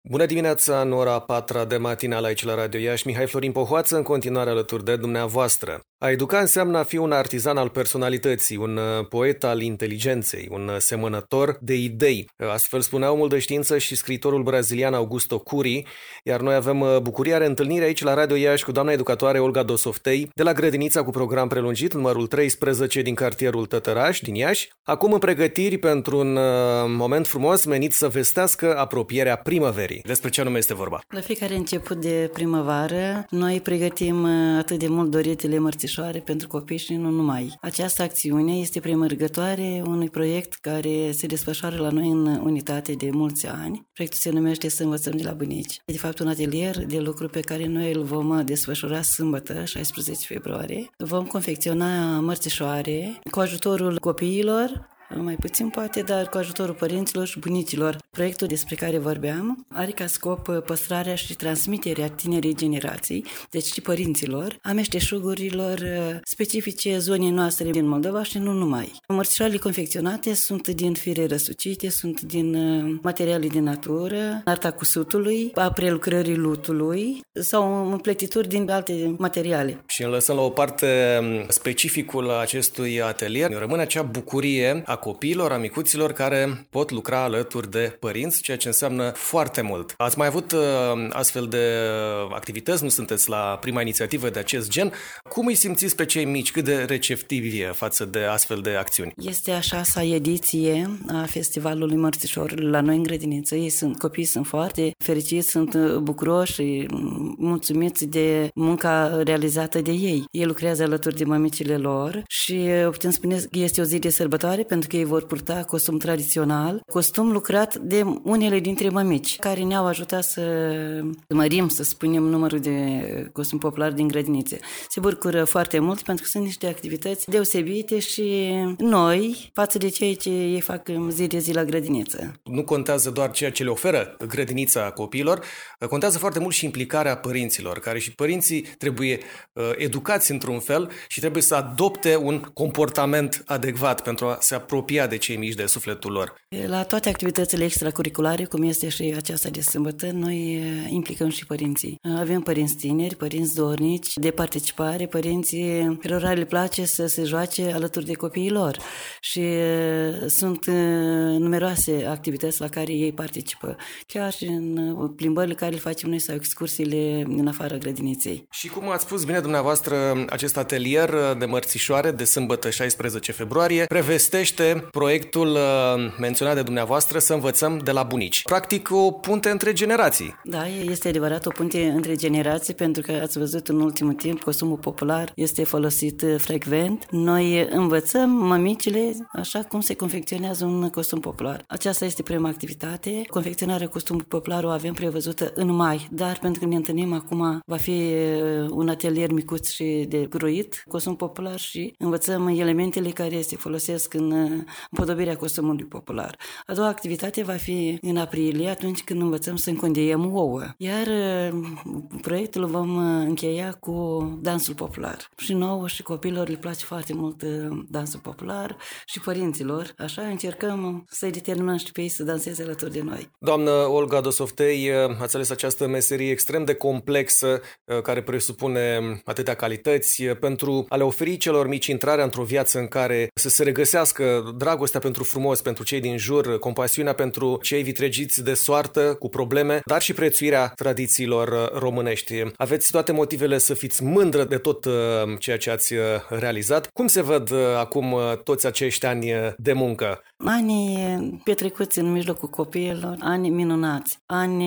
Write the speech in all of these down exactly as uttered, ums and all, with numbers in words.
Bună dimineața, în ora a patra de matinal aici la Radio Iași, Mihai Florin Pohoață, în continuare alături de dumneavoastră. A educa înseamnă a fi un artizan al personalității, un poet al inteligenței, un semănător de idei. Astfel spunea omul de știință și scriitorul brazilian Augusto Cury, iar noi avem bucuria reîntâlnire aici la Radio Iași cu doamna educatoare Olga Dosoftei, de la grădinița cu program prelungit, numărul treisprezece din cartierul Tătăraș, din Iași, acum în pregătiri pentru un moment frumos menit să vestească apropierea primăverii. Despre ce anume este vorba? La fiecare început de primăvară, noi pregătim atât de mult doritele mărțișoare pentru copii și nu numai. Această acțiune este premergătoare unui proiect care se desfășoară la noi în unitate de mulți ani. Proiectul se numește Să învățăm de la bunici. E de fapt un atelier de lucru pe care noi îl vom desfășura sâmbătă, șaisprezece februarie. Vom confecționa mărțișoare cu ajutorul copiilor, mai puțin poate, dar cu ajutorul părinților și bunicilor. Proiectul despre care vorbeam are ca scop păstrarea și transmiterea tinerii generații, deci și părinților, a meșteșugurilor specifice zonei noastre din Moldova și nu numai. Mărțișoarele confecționate sunt din fire răsucite, sunt din materiale din natură, arta cusutului, a prelucrării lutului sau împletituri din alte materiale. Și lăsăm la o parte specificul acestui atelier, rămâne acea bucurie a copiilor, a micuților care pot lucra alături de părinți, ceea ce înseamnă foarte mult. Ați mai avut uh, astfel de activități, nu sunteți la prima inițiativă de acest gen. Cum îi simțiți pe cei mici, cât de receptivi față de astfel de acțiuni? Este a șasea ediție a Festivalului Mărțișorilor la noi în grădiniță. Ei sunt, copiii sunt foarte fericiți, sunt bucuroși și mulțumiți de munca realizată de ei. Ei lucrează alături de mămicile lor și putem spune că este o zi de sărbătoare pentru că ei vor purta costum tradițional, costum lucrat de unele dintre mămici, care ne-au ajutat să mărim, să spunem, numărul de costum popular din grădinițe. Se bucură foarte mult pentru că sunt niște activități deosebite și noi, față de ceea ce ei fac zi de zi la grădiniță. Nu contează doar ceea ce le oferă grădinița copiilor, contează foarte mult și implicarea părinților, care și părinții trebuie educați într-un fel și trebuie să adopte un comportament adecvat pentru a se apropia de cei mici de sufletul lor. La toate activitățile extracurriculare, cum este și aceasta de sâmbătă, noi implicăm și părinții. Avem părinți tineri, părinți dornici de participare, părinții cărora le place să se joace alături de copiii lor. Și sunt numeroase activități la care ei participă, chiar și în plimbările care le facem noi sau excursiile din afara grădiniței. Și cum ați spus bine dumneavoastră, acest atelier de mărțișoare de sâmbătă șaisprezece februarie prevestește proiectul menționat de dumneavoastră Să învățăm de la bunici. Practic o punte între generații. Da, este adevărat o punte între generații, pentru că ați văzut în ultimul timp costumul popular este folosit frecvent. Noi învățăm mămicile așa cum se confecționează un costum popular. Aceasta este prima activitate. Confecționarea costumului popular o avem prevăzută în mai, dar pentru că ne întâlnim acum va fi un atelier micuț și de croit costum popular și învățăm elementele care se folosesc în împodobirea costumului popular. A doua activitate va fi în aprilie, atunci când învățăm să încondeiem ouă. Iar proiectul vom încheia cu dansul popular. Și nouă și copiilor le place foarte mult dansul popular și părinților. Așa încercăm să-i determinăm și pe ei să danseze alături de noi. Doamnă Olga Dosoftei, ați ales această meserie extrem de complexă, care presupune atâtea calități, pentru a le oferi celor mici intrarea într-o viață în care să se regăsească dragostea pentru frumos, pentru cei din jur, compasiunea pentru cei vitregiți de soartă cu probleme, dar și prețuirea tradițiilor românești. Aveți toate motivele să fiți mândră de tot ceea ce ați realizat. Cum se văd acum toți acești ani de muncă? Ani petrecuți în mijlocul copiilor, ani minunați, ani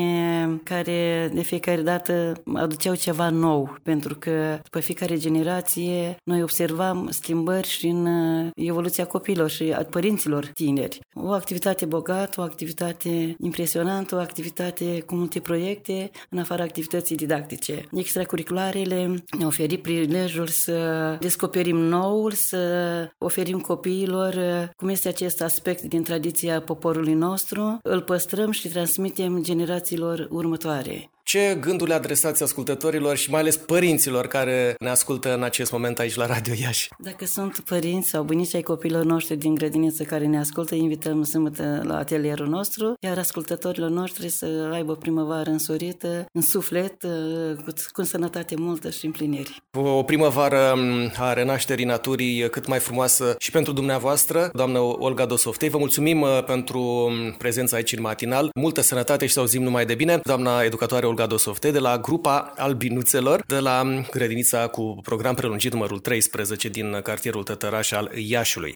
care de fiecare dată aduceau ceva nou, pentru că după fiecare generație noi observam schimbări și în evoluția copiilor și a părinților tineri. O activitate bogată, o activitate impresionantă, o activitate cu multe proiecte, în afara activității didactice. Extracurricularele ne oferă prilejul să descoperim noul, să oferim copiilor cum este acest aspect din tradiția poporului nostru, îl păstrăm și transmitem generațiilor următoare. Ce gânduri le adresați ascultătorilor și mai ales părinților care ne ascultă în acest moment aici la Radio Iași? Dacă sunt părinți sau bunici ai copiilor noștri din grădiniță care ne ascultă, invităm sâmbătă la atelierul nostru, iar ascultătorilor noștri să aibă o primăvară însorită, în suflet, cu, cu sănătate multă și împliniri. O primăvară a renașterii naturii cât mai frumoasă și pentru dumneavoastră, doamnă Olga Dosoftei. Vă mulțumim pentru prezența aici în matinal. Multă sănătate și să auzim numai de bine. Doamna educatoare Olga Dosoftei de la grupa Albinuțelor, de la grădinița cu program prelungit numărul treisprezece din cartierul Tătăraș al Iașiului.